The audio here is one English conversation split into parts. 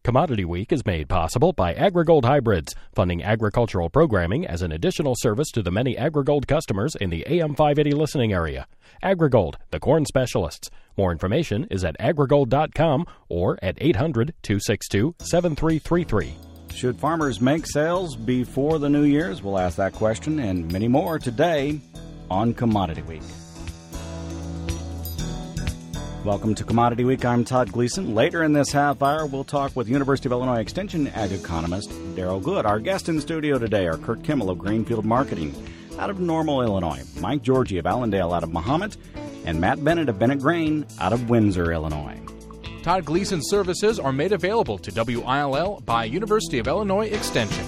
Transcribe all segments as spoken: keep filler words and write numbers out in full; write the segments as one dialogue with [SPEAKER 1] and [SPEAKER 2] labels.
[SPEAKER 1] Commodity Week is made possible by AgriGold Hybrids, funding agricultural programming as an additional service to the many AgriGold customers in the A M five eighty listening area. AgriGold, the corn specialists. More information is at agrigold dot com or at eight hundred, two six two, seven three three three.
[SPEAKER 2] Should farmers make sales before the New Year's? We'll ask that question and many more today on Commodity Week. Welcome to Commodity Week. I'm Todd Gleason. Later in this half hour, we'll talk with University of Illinois Extension ag economist Daryl Good. Our guests in the studio today are Kurt Kimmel of Greenfield Marketing out of Normal, Illinois, Mike Georgie of Allendale out of Mahomet, and Matt Bennett of Bennett Grain out of Windsor, Illinois.
[SPEAKER 3] Todd Gleason services are made available to W I L L by University of Illinois Extension.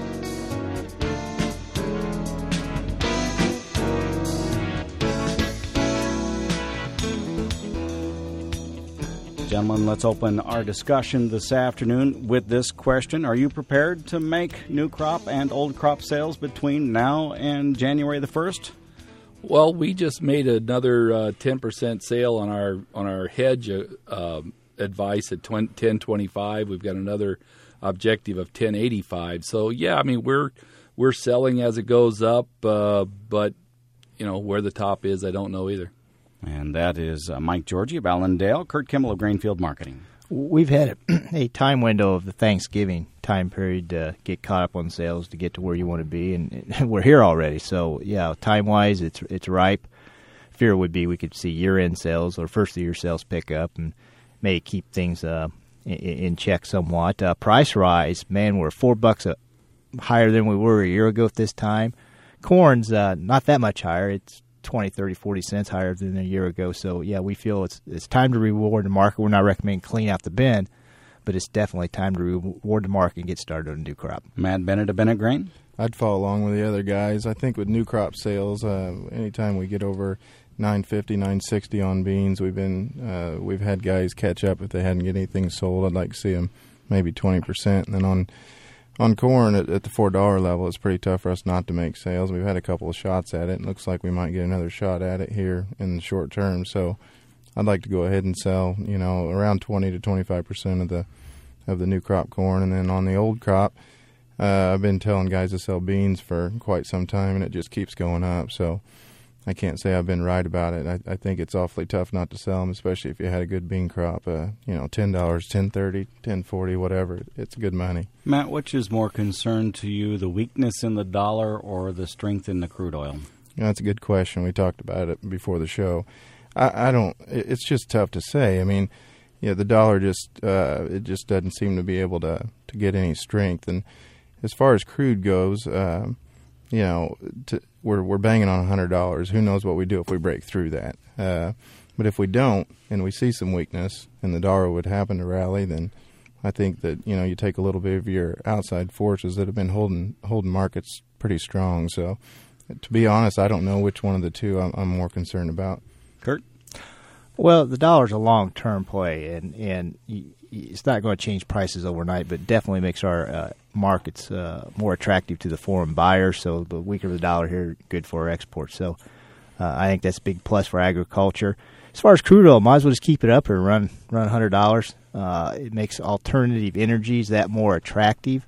[SPEAKER 2] Gentlemen, let's open our discussion this afternoon with this question. Are you prepared to make new crop and old crop sales between now and January the first?
[SPEAKER 4] Well, we just made another uh, ten percent sale on our on our hedge uh, advice at ten twenty-five. We've got another objective of ten eighty-five. So, yeah, I mean, we're we're selling as it goes up, uh, but, you know, where the top is, I don't know either.
[SPEAKER 2] And that is uh, Mike Georgie of Allendale, Kurt Kimmel of Greenfield Marketing.
[SPEAKER 5] We've had a, a time window of the Thanksgiving time period to get caught up on sales to get to where you want to be, and, and we're here already. So, yeah, time-wise, it's it's ripe. Fear would be we could see year-end sales or first-of-the-year sales pick up and may keep things uh, in, in check somewhat. Uh, price rise, man, we're four bucks a, higher than we were a year ago at this time. Corn's uh, not that much higher. It's twenty, thirty, forty cents higher than a year ago. So, yeah, we feel it's it's time to reward the market. We're not recommending clean out the bin, but it's definitely time to reward the market and get started on a new crop.
[SPEAKER 2] Matt Bennett of Bennett Grain?
[SPEAKER 6] I'd follow along with the other guys. I think with new crop sales, uh, anytime we get over nine fifty, nine sixty on beans, we've been uh, we've had guys catch up if they hadn't get anything sold. I'd like to see them maybe twenty percent. And then on On corn at, at the four dollar level, it's pretty tough for us not to make sales. We've had a couple of shots at it. It looks like we might get another shot at it here in the short term. So I'd like to go ahead and sell, you know, around twenty to twenty-five percent of the of the new crop corn. And then on the old crop, uh, I've been telling guys to sell beans for quite some time, and it just keeps going up. So I can't say I've been right about it. I, I think it's awfully tough not to sell them, especially if you had a good bean crop. Uh, you know, ten dollars, ten thirty, ten forty, whatever. It's good money.
[SPEAKER 2] Matt, which is more concern to you, the weakness in the dollar or the strength in the crude oil?
[SPEAKER 6] Yeah, that's a good question. We talked about it before the show. I, I don't. It's just tough to say. I mean, yeah, the dollar just uh, it just doesn't seem to be able to to get any strength. And as far as crude goes, uh, you know, to, we're we're banging on a hundred dollars. Who knows what we do if we break through that? Uh, but if we don't, and we see some weakness, and the dollar would happen to rally, then I think that, you know, you take a little bit of your outside forces that have been holding holding markets pretty strong. So, to be honest, I don't know which one of the two I'm, I'm more concerned about.
[SPEAKER 2] Kurt?
[SPEAKER 5] Well, the dollar's a long-term play, and and it's not going to change prices overnight, but definitely makes our uh, markets uh, more attractive to the foreign buyers. So the weaker the dollar here, good for our exports. So uh, I think that's a big plus for agriculture. As far as crude oil, might as well just keep it up or run run one hundred dollars. Uh, it makes alternative energies that more attractive.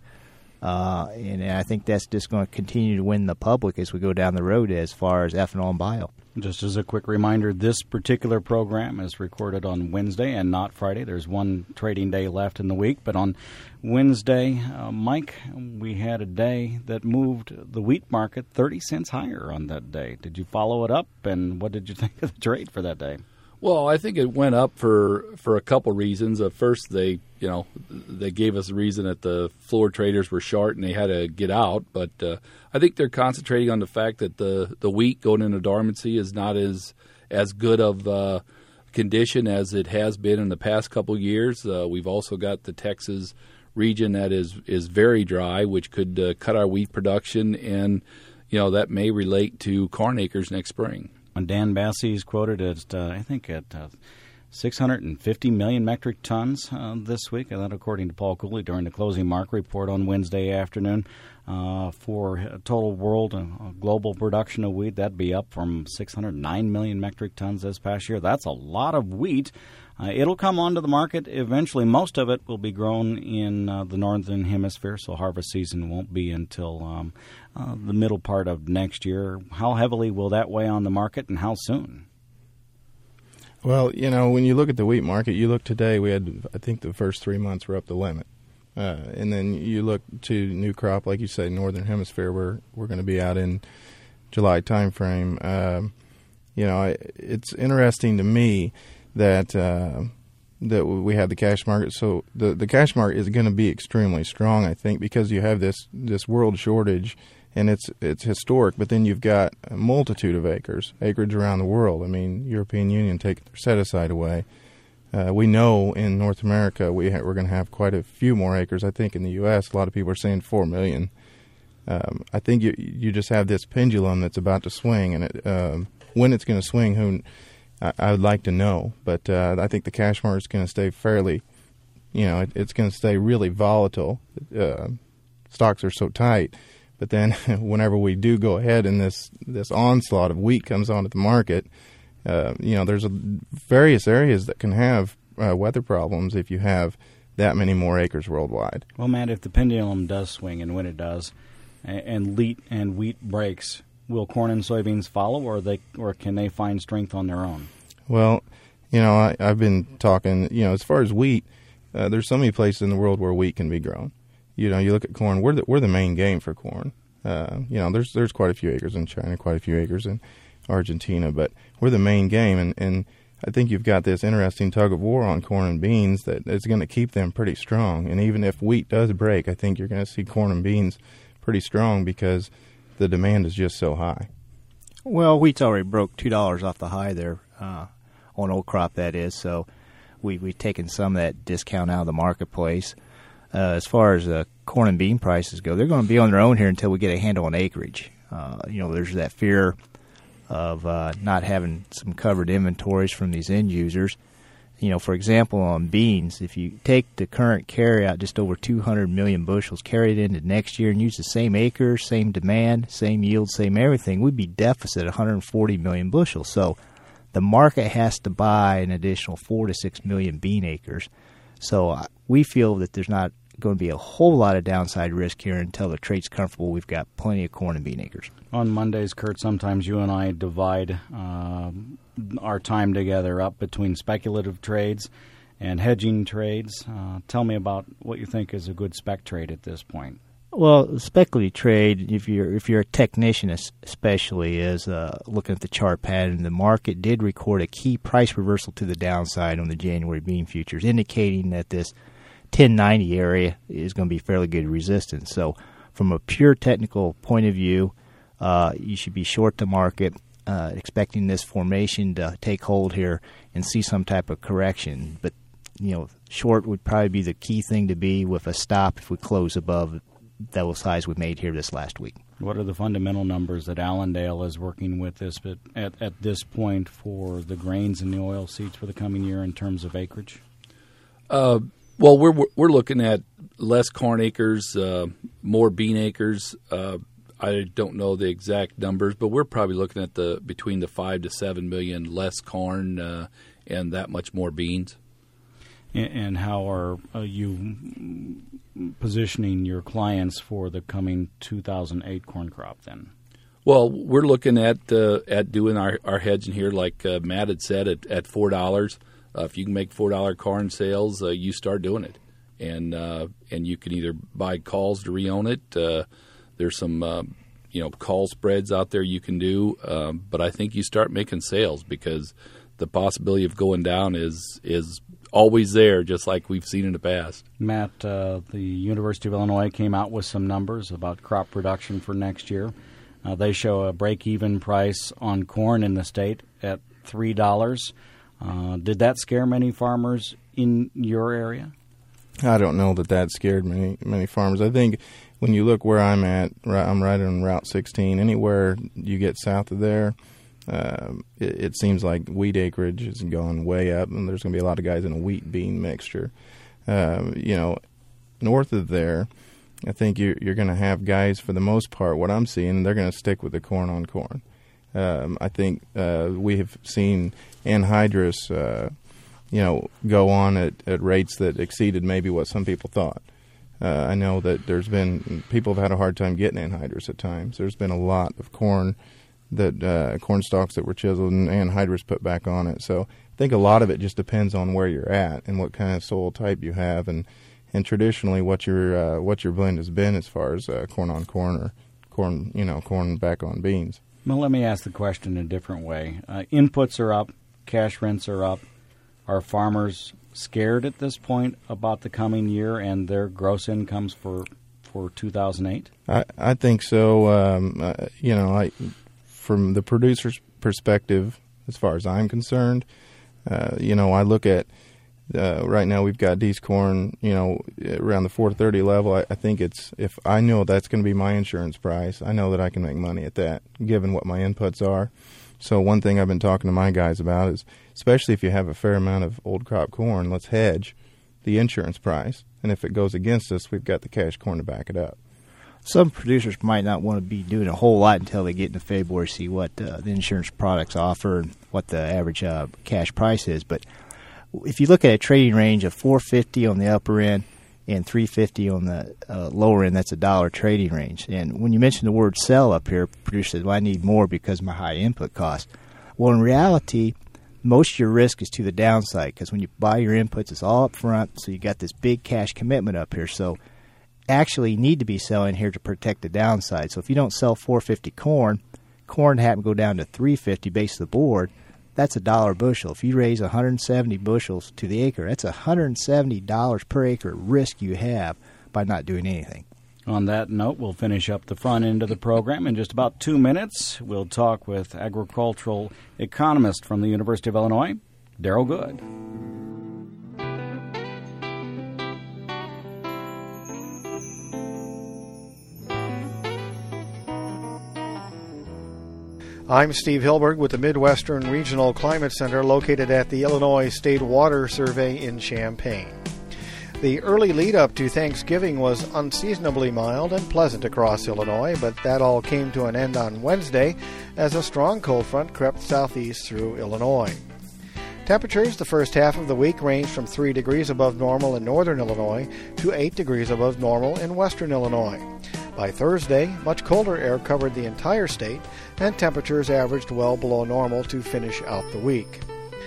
[SPEAKER 5] Uh, and, and I think that's just going to continue to win the public as we go down the road as far as ethanol and bio.
[SPEAKER 2] Just as a quick reminder, this particular program is recorded on Wednesday and not Friday. There's one trading day left in the week. But on Wednesday, uh, Mike, we had a day that moved the wheat market thirty cents higher on that day. Did you follow it up, and what did you think of the trade for that day?
[SPEAKER 4] Well, I think it went up for, for a couple reasons. Uh, first, they you know they gave us a reason that the floor traders were short and they had to get out. But uh, I think they're concentrating on the fact that the, the wheat going into dormancy is not as as good of uh, condition as it has been in the past couple years. Uh, we've also got the Texas region that is is very dry, which could uh, cut our wheat production, and you know that may relate to corn acres next spring.
[SPEAKER 2] Dan Bassey is quoted at, uh, I think, at uh, six hundred fifty million metric tons uh, this week, and that according to Paul Cooley during the closing market report on Wednesday afternoon. Uh, for total world uh, global production of wheat, that'd be up from six hundred nine million metric tons this past year. That's a lot of wheat. Uh, it'll come onto the market eventually. Most of it will be grown in uh, the northern hemisphere, so harvest season won't be until um, uh, the middle part of next year. How heavily will that weigh on the market, and how soon?
[SPEAKER 6] Well, you know, when you look at the wheat market, you look today, we had, I think the first three months were up the limit. Uh, and then you look to new crop, like you say, northern hemisphere, we're, we're going to be out in July timeframe. Um, you know, I, it's interesting to me that uh, that we have the cash market. So the, the cash market is going to be extremely strong, I think, because you have this, this world shortage, and it's it's historic, but then you've got a multitude of acres, acreage around the world. I mean, European Union taking their set-aside away. Uh, we know in North America we ha- we're going to have quite a few more acres. I think in the U S a lot of people are saying four million. Um, I think you you just have this pendulum that's about to swing, and it, um, when it's going to swing, who I, I would like to know. But uh, I think the cash market is going to stay fairly, you know, it, it's going to stay really volatile. Uh, stocks are so tight. But then whenever we do go ahead and this, this onslaught of wheat comes onto the market, Uh, you know, there's a, various areas that can have uh, weather problems if you have that many more acres worldwide.
[SPEAKER 2] Well, Matt, if the pendulum does swing, and when it does, and, and wheat and wheat breaks, will corn and soybeans follow, or they or can they find strength on their own?
[SPEAKER 6] Well, you know, I, I've been talking. You know, as far as wheat, uh, there's so many places in the world where wheat can be grown. You know, you look at corn. We're the, we're the main game for corn. Uh, you know, there's there's quite a few acres in China, quite a few acres in Argentina, but we're the main game, and, and I think you've got this interesting tug of war on corn and beans that is going to keep them pretty strong. And even if wheat does break, I think you're going to see corn and beans pretty strong because the demand is just so high.
[SPEAKER 5] Well, wheat's already broke two dollars off the high there uh, on old crop, that is, so we, we've taken some of that discount out of the marketplace. Uh, as far as uh, corn and bean prices go, they're going to be on their own here until we get a handle on acreage. Uh, you know, there's that fear of uh, not having some covered inventories from these end users. You know, for example, on beans, if you take the current carry out, just over two hundred million bushels, carry it into next year and use the same acres, same demand, same yield, same everything, we'd be deficit one hundred forty million bushels. So the market has to buy an additional four to six million bean acres. So uh, we feel that there's not going to be a whole lot of downside risk here until the trade's comfortable. We've got plenty of corn and bean acres.
[SPEAKER 2] On Mondays, Kurt, sometimes you and I divide uh, our time together up between speculative trades and hedging trades. Uh, tell me about what you think is a good spec trade at this point.
[SPEAKER 5] Well, speculative trade, if you're if you're a technician especially, is uh, looking at the chart pattern. The market did record a key price reversal to the downside on the January bean futures, indicating that this ten ninety area is going to be fairly good resistance. So from a pure technical point of view, uh, you should be short the market, uh, expecting this formation to take hold here and see some type of correction. But, you know, short would probably be the key thing to be, with a stop if we close above those highs we made here this last week.
[SPEAKER 2] What are the fundamental numbers that Allendale is working with this at, at this point for the grains and the oil seeds for the coming year in terms of acreage?
[SPEAKER 4] Uh, well, we're we're looking at less corn acres, uh, more bean acres. Uh, I don't know the exact numbers, but we're probably looking at the between the five to seven million less corn uh, and that much more beans.
[SPEAKER 2] And how are uh, you positioning your clients for the coming two thousand eight corn crop then?
[SPEAKER 4] Well, we're looking at uh, at doing our, our hedging here, like uh, Matt had said, at, at four dollars. Uh, if you can make four dollars corn sales, uh, you start doing it. And uh, and you can either buy calls to re-own it. Uh, there's some uh, you know call spreads out there you can do. Um, but I think you start making sales because the possibility of going down is is always there, just like we've seen in the past.
[SPEAKER 2] Matt, uh, the University of Illinois came out with some numbers about crop production for next year. Uh, they show a break-even price on corn in the state at three dollars. Uh, did that scare many farmers in your area?
[SPEAKER 6] I don't know that that scared many many farmers. I think when you look where I'm at, I'm right on Route sixteen. Anywhere you get south of there, Um, it, it seems like wheat acreage has gone way up, and there's going to be a lot of guys in a wheat-bean mixture. Um, you know, north of there, I think you're, you're going to have guys, for the most part, what I'm seeing, they're going to stick with the corn on corn. Um, I think uh, we have seen anhydrous, uh, you know, go on at, at rates that exceeded maybe what some people thought. Uh, I know that there's been, people have had a hard time getting anhydrous at times. There's been a lot of corn that uh, corn stalks that were chiseled and anhydrous put back on it. So I think a lot of it just depends on where you're at and what kind of soil type you have, and and traditionally what your uh, what your blend has been as far as uh, corn on corn or corn you know corn back on beans.
[SPEAKER 2] Well, let me ask the question in a different way. Uh, inputs are up, cash rents are up. Are farmers scared at this point about the coming year and their gross incomes for for two thousand eight?
[SPEAKER 6] I I think so. Um, uh, you know, I. From the producer's perspective, as far as I'm concerned, uh, you know, I look at uh, right now we've got D's corn, you know, around the four thirty level. I, I think it's, if I know that's going to be my insurance price, I know that I can make money at that, given what my inputs are. So one thing I've been talking to my guys about is, especially if you have a fair amount of old crop corn, let's hedge the insurance price. And if it goes against us, we've got the cash corn to back it up.
[SPEAKER 5] Some producers might not want to be doing a whole lot until they get into February, see what uh, the insurance products offer and what the average uh, cash price is. But if you look at a trading range of four fifty on the upper end and three fifty on the uh, lower end, that's a dollar trading range. And when you mention the word sell up here, producer says, well, I need more because of my high input cost. Well, in reality, most of your risk is to the downside, because when you buy your inputs, it's all up front, so you got this big cash commitment up here. So actually need to be selling here to protect the downside. So if you don't sell four fifty corn, corn happen to go down to three fifty base of the board, that's a dollar a bushel. If you raise one hundred seventy bushels to the acre, that's one hundred seventy dollars per acre risk you have by not doing anything.
[SPEAKER 2] On that note, we'll finish up the front end of the program in just about two minutes. We'll talk with agricultural economist from the University of Illinois, Darrell Good.
[SPEAKER 7] I'm Steve Hilberg with the Midwestern Regional Climate Center located at the Illinois State Water Survey in Champaign. The early lead-up to Thanksgiving was unseasonably mild and pleasant across Illinois, but that all came to an end on Wednesday as a strong cold front crept southeast through Illinois. Temperatures the first half of the week ranged from three degrees above normal in northern Illinois to eight degrees above normal in western Illinois. By Thursday, much colder air covered the entire state, and temperatures averaged well below normal to finish out the week.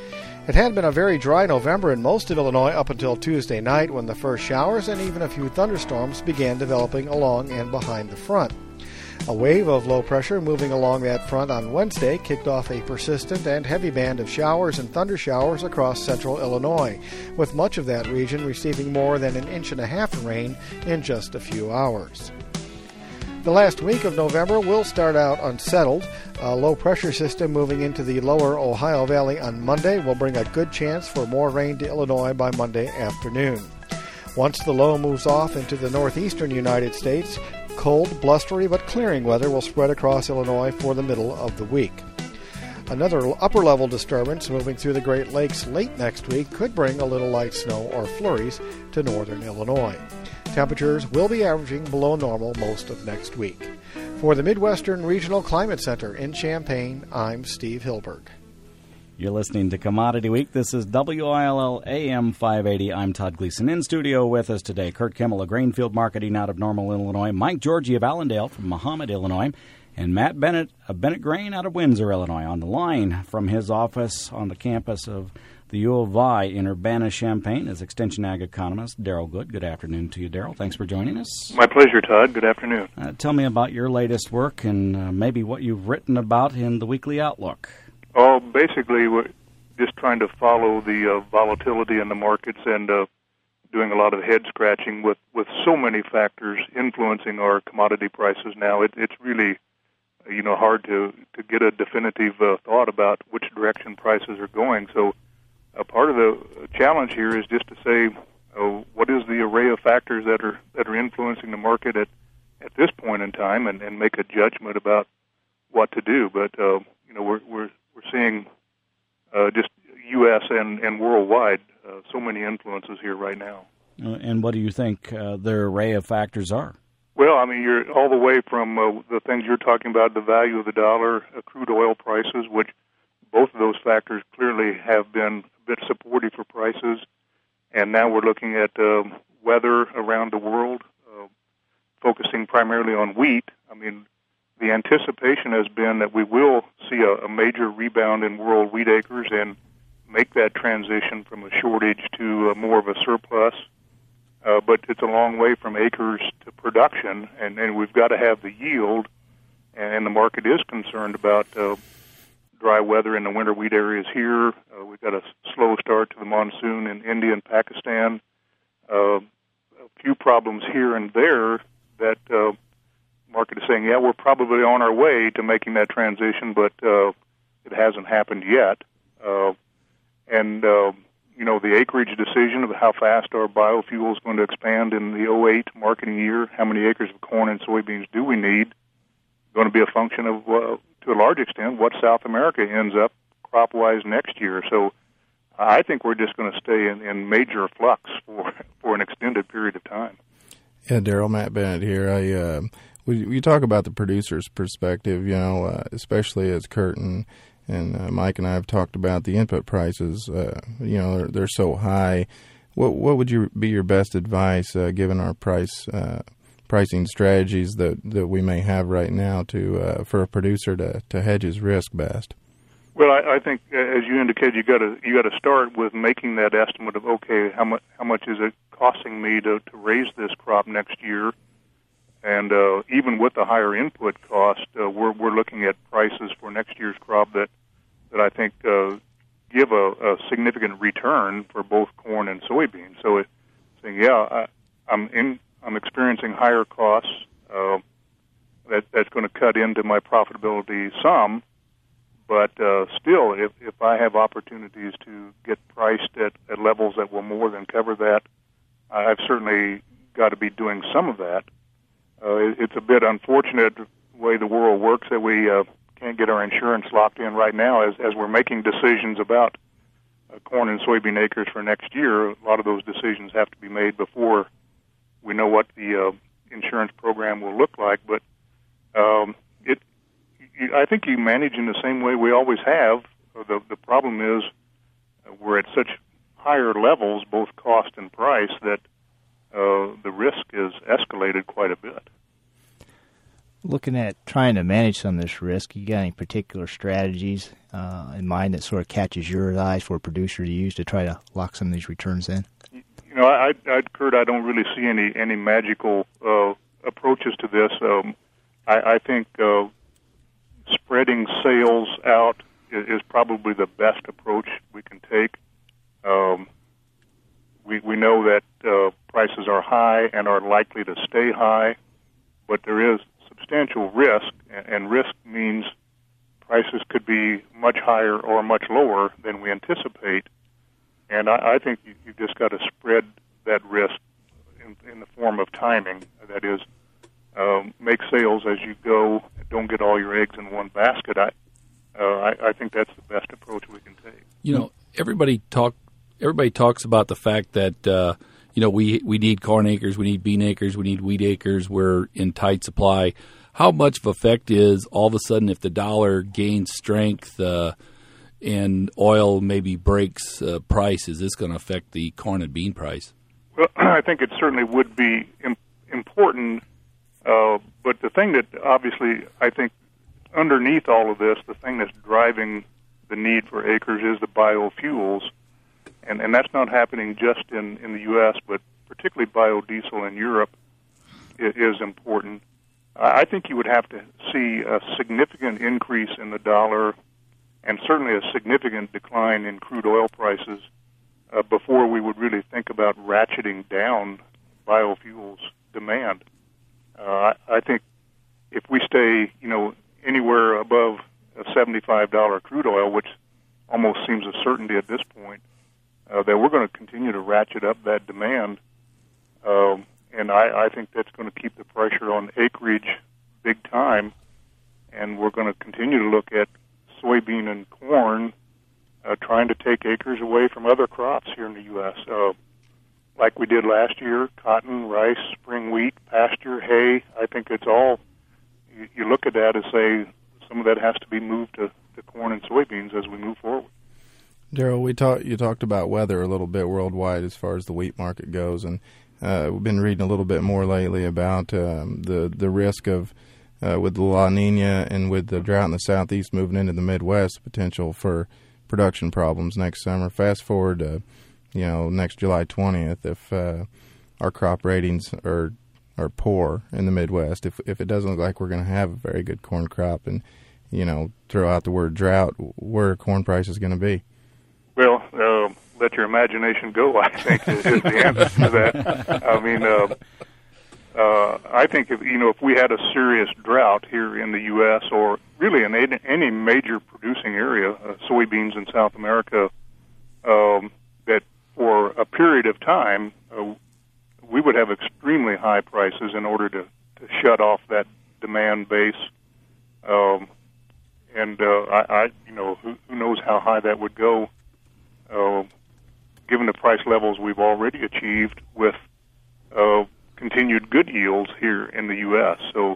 [SPEAKER 7] It had been a very dry November in most of Illinois up until Tuesday night, when the first showers and even a few thunderstorms began developing along and behind the front. A wave of low pressure moving along that front on Wednesday kicked off a persistent and heavy band of showers and thunder showers across central Illinois, with much of that region receiving more than an inch and a half of rain in just a few hours. The last week of November will start out unsettled. A low-pressure system moving into the lower Ohio Valley on Monday will bring a good chance for more rain to Illinois by Monday afternoon. Once the low moves off into the northeastern United States, cold, blustery, but clearing weather will spread across Illinois for the middle of the week. Another upper-level disturbance moving through the Great Lakes late next week could bring a little light snow or flurries to northern Illinois. Temperatures will be averaging below normal most of next week. For the Midwestern Regional Climate Center in Champaign, I'm Steve Hilberg.
[SPEAKER 2] You're listening to Commodity Week. This is W I L L A M five eighty. I'm Todd Gleason. In studio with us today, Kurt Kimmel of Grainfield Marketing out of Normal, Illinois, Mike Georgie of Allendale from Mahomet, Illinois, and Matt Bennett of Bennett Grain out of Windsor, Illinois. On the line from his office on the campus of the U of I in Urbana-Champaign is Extension Ag economist Darrell Good. Good afternoon to you, Darrell. Thanks for joining us.
[SPEAKER 8] My pleasure, Todd. Good afternoon.
[SPEAKER 2] Uh, tell me about your latest work and uh, maybe what you've written about in the Weekly Outlook.
[SPEAKER 8] Oh, basically, we're just trying to follow the uh, volatility in the markets and uh, doing a lot of head scratching with, with so many factors influencing our commodity prices now. It, it's really, you know, hard to, to get a definitive uh, thought about which direction prices are going. So a part of the challenge here is just to say, uh, what is the array of factors that are that are influencing the market at, at this point in time, and, and make a judgment about what to do. But uh, you know, we're we're we're seeing uh, just U S and and worldwide uh, so many influences here right now.
[SPEAKER 2] Uh, and what do you think uh, their array of factors are?
[SPEAKER 8] Well, I mean, you're all the way from uh, the things you're talking about, the value of the dollar, uh, crude oil prices, which both of those factors clearly have been a bit supportive for prices. And now we're looking at uh, weather around the world, uh, focusing primarily on wheat. I mean, the anticipation has been that we will see a, a major rebound in world wheat acres and make that transition from a shortage to uh, more of a surplus. Uh, but it's a long way from acres to production, and, and we've got to have the yield, and the market is concerned about uh, dry weather in the winter wheat areas here. Uh, we've got a slow start to the monsoon in India and Pakistan. Uh, a few problems here and there that uh, market is saying, yeah, we're probably on our way to making that transition, but uh, it hasn't happened yet. Uh, and... Uh, You know, the acreage decision of how fast our biofuel is going to expand in the oh eight marketing year, how many acres of corn and soybeans do we need, going to be a function of, uh, to a large extent, what South America ends up crop-wise next year. So I think we're just going to stay in, in major flux for, for an extended period of time.
[SPEAKER 6] Yeah, Daryl, Matt Bennett here. I uh, we, we talk about the producer's perspective, you know, uh, especially as Kurt and And uh, Mike and I have talked about the input prices. Uh, you know, they're, they're so high. What what would you be your best advice, uh, given our price uh, pricing strategies that, that we may have right now, to uh, for a producer to, to hedge his risk best?
[SPEAKER 8] Well, I, I think, as you indicated, you got to you got to start with making that estimate of okay, how much how much is it costing me to, to raise this crop next year, and uh, even with the higher input cost, uh, we're we're looking at prices for next year's crop that. that I think uh, give a, a significant return for both corn and soybeans. So it's saying, yeah, I, I'm in, I'm experiencing higher costs. Uh, that that's going to cut into my profitability some, but uh, still, if if I have opportunities to get priced at, at levels that will more than cover that, I've certainly got to be doing some of that. Uh, it, it's a bit unfortunate the way the world works that we. Uh, can't get our insurance locked in right now as, as we're making decisions about uh, corn and soybean acres for next year. A lot of those decisions have to be made before we know what the uh, insurance program will look like. But um, it, you, I think you manage in the same way we always have. The, the problem is uh, we're at such higher levels, both cost and price, that uh, the risk is escalated quite a bit.
[SPEAKER 5] Looking at trying to manage some of this risk, you got any particular strategies uh, in mind that sort of catches your eyes for a producer to use to try to lock some of these returns in?
[SPEAKER 8] You know, I, I Kurt, I don't really see any any magical uh, approaches to this. Um, I, I think uh, spreading sales out is, is probably the best approach we can take. Um, we we know that uh, prices are high and are likely to stay high, but there is substantial risk, and risk means prices could be much higher or much lower than we anticipate. And I, I think you, you've just got to spread that risk in, in the form of timing. That is, um, make sales as you go. Don't get all your eggs in one basket. I, uh, I, I think that's the best approach we can take.
[SPEAKER 4] You know, everybody talk. Everybody talks about the fact that uh, you know we we need corn acres, we need bean acres, we need wheat acres. We're in tight supply. How much of effect is all of a sudden if the dollar gains strength uh, and oil maybe breaks uh, price? Is this going to affect the corn and bean price?
[SPEAKER 8] Well, I think it certainly would be im- important. Uh, but the thing that obviously I think underneath all of this, the thing that's driving the need for acres is the biofuels. And, and that's not happening just in, in the U S, but particularly biodiesel in Europe is, is important. I think you would have to see a significant increase in the dollar and certainly a significant decline in crude oil prices uh, before we would really think about ratcheting down biofuels demand. Uh, I, I think if we stay, you know, anywhere above a seventy-five dollars crude oil, which almost seems a certainty at this point, uh, that we're going to continue to ratchet up that demand. Um, and I, I think that's going to keep the pressure on acreage big time. And we're going to continue to look at soybean and corn, uh, trying to take acres away from other crops here in the U S, uh, like we did last year, cotton, rice, spring wheat, pasture, hay. I think it's all, you, you look at that and say some of that has to be moved to, to corn and soybeans as we move forward.
[SPEAKER 6] Darrell, we talked. You talked about weather a little bit worldwide as far as the wheat market goes, and uh, we've been reading a little bit more lately about um, the the risk of uh, with the La Nina and with the drought in the southeast moving into the Midwest, potential for production problems next summer. Fast forward, to, you know, next July twentieth, if uh, our crop ratings are are poor in the Midwest, if if it doesn't look like we're going to have a very good corn crop, and you know, throw out the word drought, where are corn prices going to be?
[SPEAKER 8] Well, uh, let your imagination go, I think, is, is the answer to that. I mean, uh, uh, I think, if, you know, if we had a serious drought here in the U S or really in any, any major producing area, uh, soybeans in South America, um, that for a period of time, uh, we would have extremely high prices in order to, to shut off that demand base. Um, and, uh, I, I, you know, who, who knows how high that would go. Uh, given the price levels we've already achieved with uh, continued good yields here in the U S. So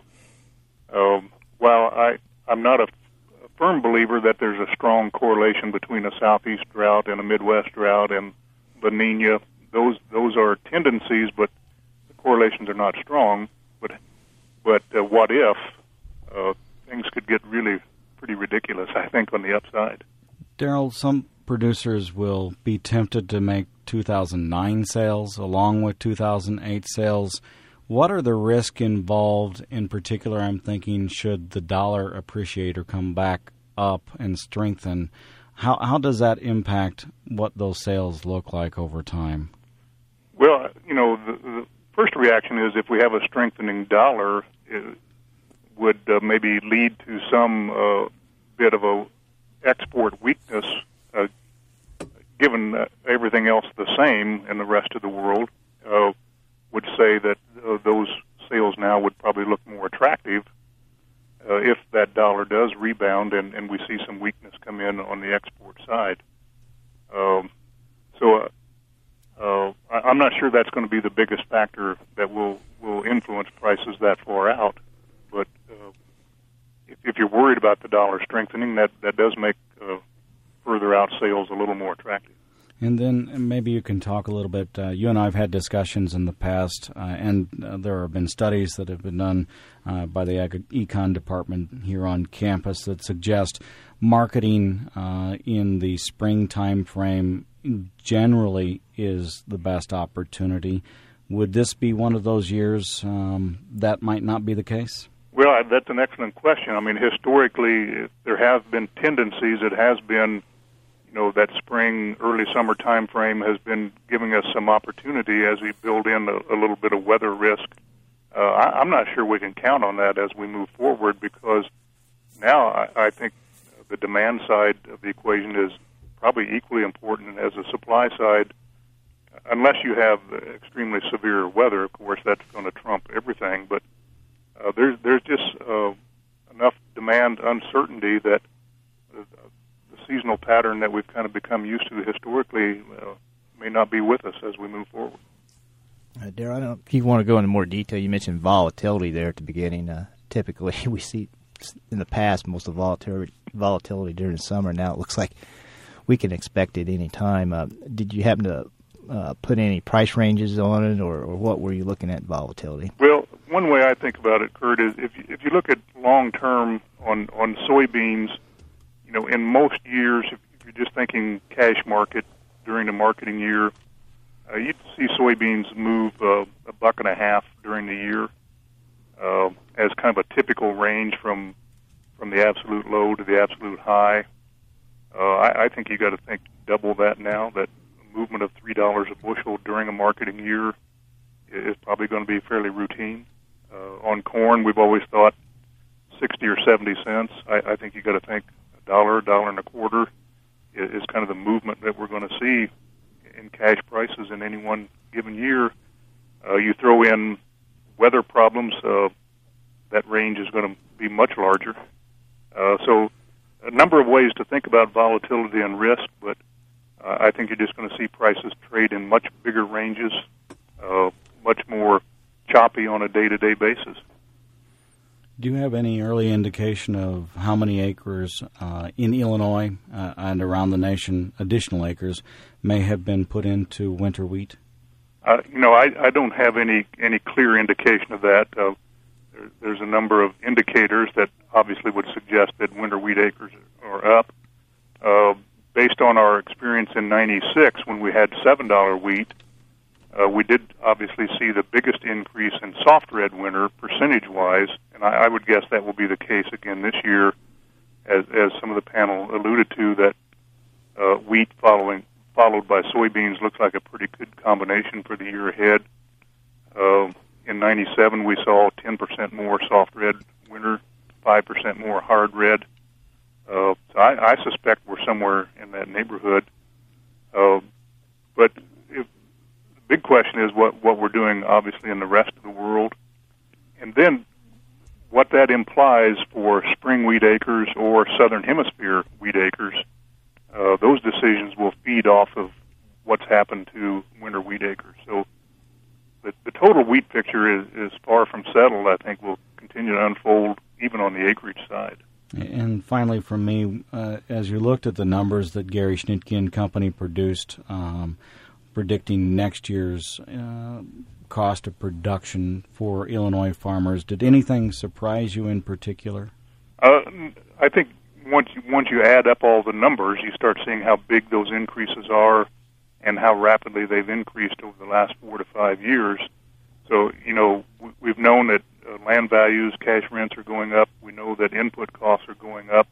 [SPEAKER 8] um, while I, I'm not a, a firm believer that there's a strong correlation between a southeast drought and a Midwest drought and La Nina, those those are tendencies, but the correlations are not strong. But but uh, what if uh, things could get really pretty ridiculous, I think, on the upside.
[SPEAKER 2] Darrell, some producers will be tempted to make two thousand nine sales along with two thousand eight sales. What are the risks involved? In particular, I'm thinking, should the dollar appreciate or come back up and strengthen? How how does that impact what those sales look like over time?
[SPEAKER 8] Well, you know, the, the first reaction is if we have a strengthening dollar, it would uh, maybe lead to some uh, bit of a export weakness, uh, given uh, everything else the same in the rest of the world, uh, would say that uh, those sales now would probably look more attractive uh, if that dollar does rebound and, and we see some weakness come in on the export side. Um, so uh, uh, I, I'm not sure that's going to be the biggest factor that will, will influence prices that far out, but uh, if you're worried about the dollar strengthening, that, that does make uh, further out sales a little more attractive.
[SPEAKER 2] And then maybe you can talk a little bit. Uh, you and I have had discussions in the past, uh, and uh, there have been studies that have been done uh, by the Ag- Econ department here on campus that suggest marketing uh, in the spring time frame generally is the best opportunity. Would this be one of those years um, that might not be the case?
[SPEAKER 8] Well, that's an excellent question. I mean, historically, there have been tendencies. It has been, you know, that spring, early summer time frame has been giving us some opportunity as we build in a, a little bit of weather risk. Uh, I, I'm not sure we can count on that as we move forward because now I, I think the demand side of the equation is probably equally important as the supply side. Unless you have extremely severe weather, of course, that's going to trump everything, but Uh, there's there's just uh, enough demand uncertainty that uh, the seasonal pattern that we've kind of become used to historically uh, may not be with us as we move forward.
[SPEAKER 5] Uh, Darrell, I don't know if you want to go into more detail. You mentioned volatility there at the beginning. Uh, typically, we see in the past most of the volatility, volatility during the summer. Now it looks like we can expect it any time. Uh, did you happen to uh, put any price ranges on it, or, or what were you looking at volatility?
[SPEAKER 8] Well, one way I think about it, Kurt, is if you, if you look at long term on, on soybeans, you know, in most years, if you're just thinking cash market during the marketing year, uh, you'd see soybeans move uh, a buck and a half during the year uh, as kind of a typical range from from the absolute low to the absolute high. Uh, I, I think you got to think double that now. That movement of three dollars a bushel during a marketing year is probably going to be fairly routine. Uh, on corn, we've always thought sixty or seventy cents. I, I think you got to think a dollar, a dollar and a quarter is, is kind of the movement that we're going to see in cash prices in any one given year. Uh, you throw in weather problems, uh, that range is going to be much larger. Uh, so a number of ways to think about volatility and risk, but uh, I think you're just going to see prices trade in much bigger ranges, uh, much more choppy on a day-to-day basis.
[SPEAKER 2] Do you have any early indication of how many acres uh, in Illinois uh, and around the nation, additional acres, may have been put into winter wheat?
[SPEAKER 8] Uh, you know, I, I don't have any, any clear indication of that. Uh, there, there's a number of indicators that obviously would suggest that winter wheat acres are up. Uh, based on our experience in ninety-six when we had seven dollar wheat, uh, we did obviously see the biggest increase in soft red winter percentage-wise, and I, I would guess that will be the case again this year, as, as some of the panel alluded to, that uh, wheat following followed by soybeans looks like a pretty good combination for the year ahead. Uh, in ninety-seven, we saw ten percent more soft red winter, five percent more hard red. Uh, so I, I suspect we're somewhere in that neighborhood. Uh, but if, the big question is what, what we're doing, obviously, in the rest of the world. And then what that implies for spring wheat acres or southern hemisphere wheat acres. Uh, those decisions will feed off of what's happened to winter wheat acres. So the, the total wheat picture is, is far from settled. I think will continue to unfold even on the acreage side.
[SPEAKER 2] And finally, from me, uh, as you looked at the numbers that Gary Schnitke and Company produced, um, predicting next year's uh, cost of production for Illinois farmers, did anything surprise you in particular?
[SPEAKER 8] Uh, I think once you, once you add up all the numbers, you start seeing how big those increases are and how rapidly they've increased over the last four to five years. So, you know, we've known that uh, land values, cash rents are going up. We know that input costs are going up.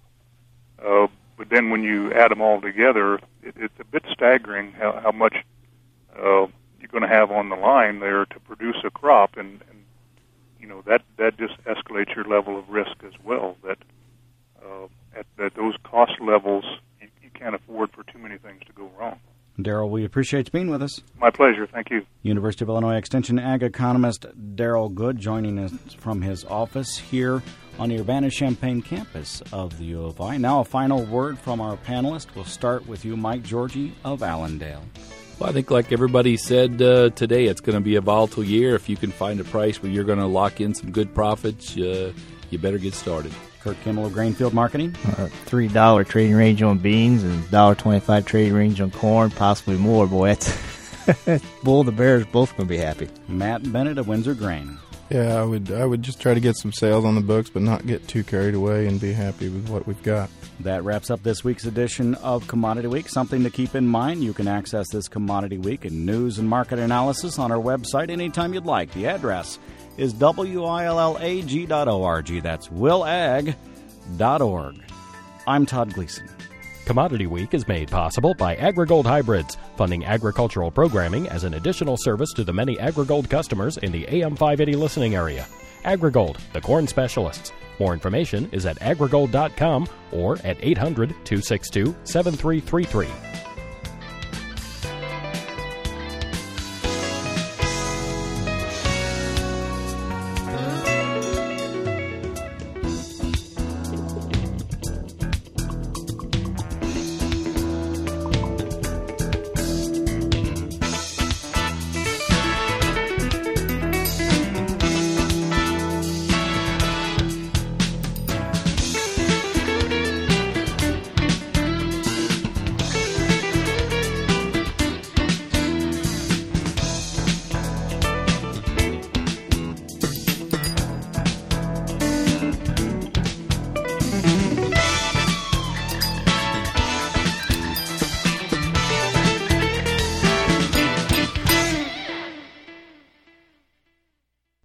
[SPEAKER 8] Uh, but then when you add them all together, it, it's a bit staggering how, how much uh, you're going to have on the line there to produce a crop. And, and you know, that, that just escalates your level of risk as well, that uh, at, at those cost levels, you, you can't afford for too many things to go wrong.
[SPEAKER 2] Darrell, we appreciate you being with us.
[SPEAKER 8] My pleasure. Thank you.
[SPEAKER 2] University of Illinois Extension ag economist Darrell Good joining us from his office here on the Urbana-Champaign campus of the U of I. Now a final word from our panelists. We'll start with you, Mike Georgie of Allendale.
[SPEAKER 4] Well, I think like everybody said uh, today, it's going to be a volatile year. If you can find a price where you're going to lock in some good profits, uh, you better get started.
[SPEAKER 2] Kurt Kimmel of Grainfield Marketing.
[SPEAKER 5] Uh, three dollar trading range on beans and one dollar twenty-five trading range on corn, possibly more. Boy, that's Bull, the Bears, both going to be happy.
[SPEAKER 2] Matt Bennett of Windsor Grain.
[SPEAKER 6] Yeah, I would I would just try to get some sales on the books, but not get too carried away and be happy with what we've got.
[SPEAKER 2] That wraps up this week's edition of Commodity Week. Something to keep in mind, you can access this Commodity Week and news and market analysis on our website anytime you'd like. The address is W I L L A G dot org. That's will ag dot org. I'm Todd Gleason.
[SPEAKER 1] Commodity Week is made possible by AgriGold Hybrids, funding agricultural programming as an additional service to the many AgriGold customers in the A M five eighty listening area. AgriGold, the corn specialists. More information is at agrigold dot com or at eight hundred, two six two, seven three three three.